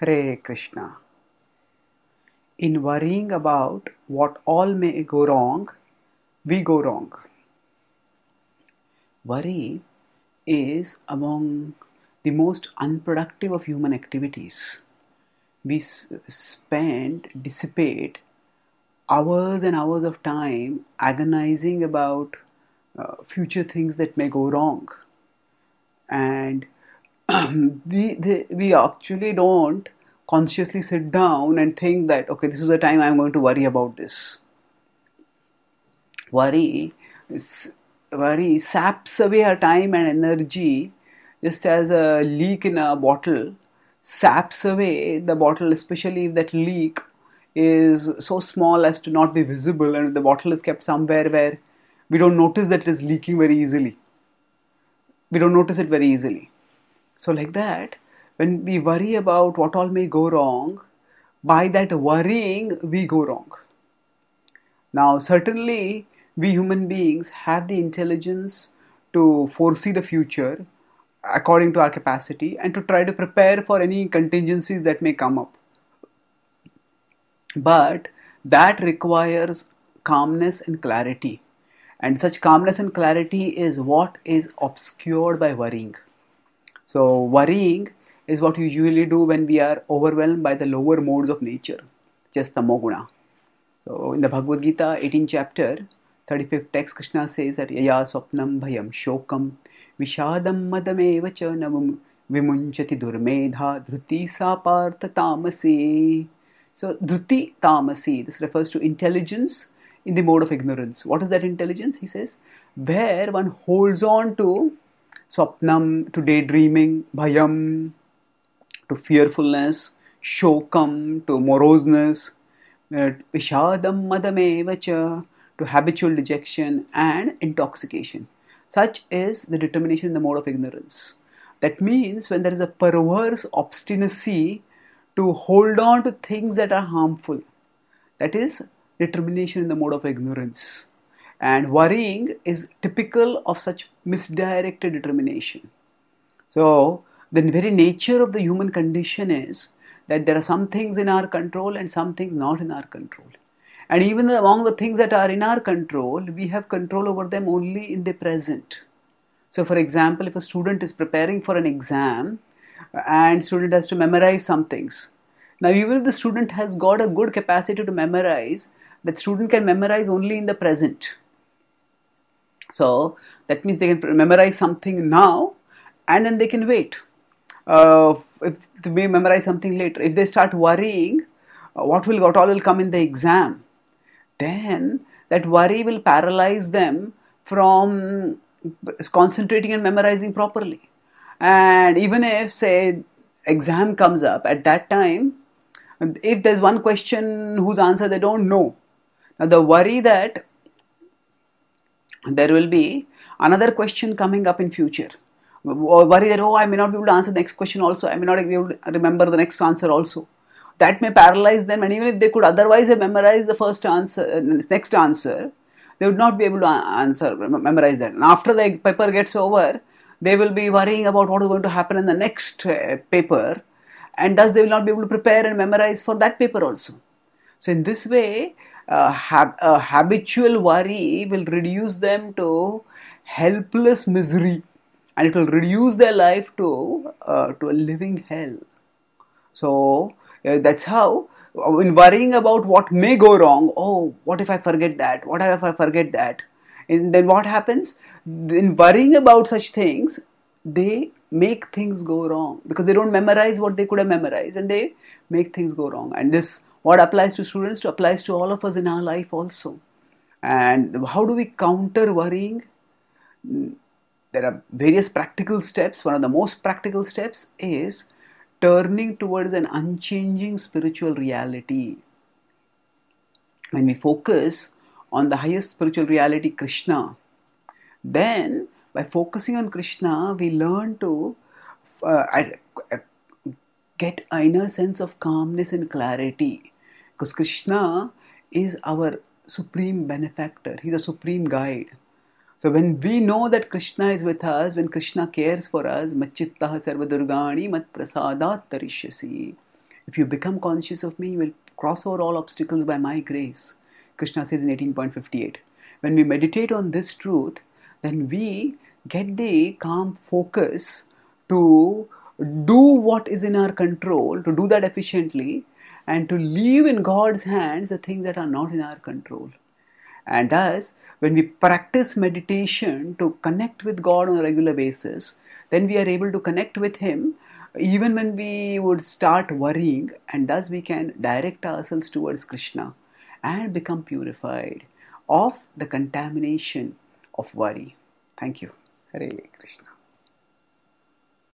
Hare Krishna. In worrying about what all may go wrong, we go wrong. Worry is among the most unproductive of human activities. We dissipate hours and hours of time agonizing about future things that may go wrong. And we actually don't consciously sit down and think that, okay, this is the time I'm going to worry about this. Worry, worry saps away our time and energy just as a leak in a bottle saps away the bottle, especially if that leak is so small as to not be visible and the bottle is kept somewhere where we don't notice that it is leaking very easily. We don't notice it very easily. So, like that, when we worry about what all may go wrong, by that worrying, we go wrong. Now, certainly, we human beings have the intelligence to foresee the future according to our capacity and to try to prepare for any contingencies that may come up. But that requires calmness and clarity. And such calmness and clarity is what is obscured by worrying. So, worrying is what we usually do when we are overwhelmed by the lower modes of nature, just tamoguna. So, in the Bhagavad Gita, 18th chapter, 35th text, Krishna says that Yaya swapnam bhayam shokam vishadam madameva cha nam vimunchati durmedha dhruti sa partha tamasi. So, dhruti tamasi, this refers to intelligence in the mode of ignorance. What is that intelligence? He says, where one holds on to swapnam, to daydreaming, bhayam, to fearfulness, shokam, to moroseness, vishadam madamevacha, to habitual dejection and intoxication. Such is the determination in the mode of ignorance. That means when there is a perverse obstinacy to hold on to things that are harmful, that is determination in the mode of ignorance. And worrying is typical of such misdirected determination. So, the very nature of the human condition is that there are some things in our control and some things not in our control. And even among the things that are in our control, we have control over them only in the present. So, for example, if a student is preparing for an exam and student has to memorize some things. Now, even if the student has got a good capacity to memorize, that student can memorize only in the present. So, that means they can memorize something now and then they can wait. If they may memorize something later. If they start worrying, what all will come in the exam, then that worry will paralyze them from concentrating and memorizing properly. And even if, say, exam comes up at that time, if there's one question whose answer they don't know, now the worry that there will be another question coming up in future, or worry that, I may not be able to answer the next question also, I may not be able to remember the next answer also. That may paralyze them, and even if they could otherwise have memorized the first answer, next answer, they would not be able to memorize that. And after the paper gets over, they will be worrying about what is going to happen in the next paper, and thus they will not be able to prepare and memorize for that paper also. So in this way, a habitual worry will reduce them to helpless misery, and it will reduce their life to a living hell. So that's how, in worrying about what may go wrong, what if I forget that? What if I forget that? And then what happens? In worrying about such things, they make things go wrong because they don't memorize what they could have memorized, and they make things go wrong. And this, what applies to students, applies to all of us in our life also. And how do we counter worrying? There are various practical steps. One of the most practical steps is turning towards an unchanging spiritual reality. When we focus on the highest spiritual reality, Krishna, then by focusing on Krishna, we learn to get an inner sense of calmness and clarity. Because Krishna is our supreme benefactor. He's a supreme guide. So when we know that Krishna is with us, when Krishna cares for us, Machittaha sarva durgani mat prasadat tarishyasi. If you become conscious of me, you will cross over all obstacles by my grace. Krishna says in 18.58. When we meditate on this truth, then we get the calm focus to do what is in our control, to do that efficiently, and to leave in God's hands the things that are not in our control. And thus, when we practice meditation to connect with God on a regular basis, then we are able to connect with Him even when we would start worrying, and thus we can direct ourselves towards Krishna and become purified of the contamination of worry. Thank you. Hare Krishna.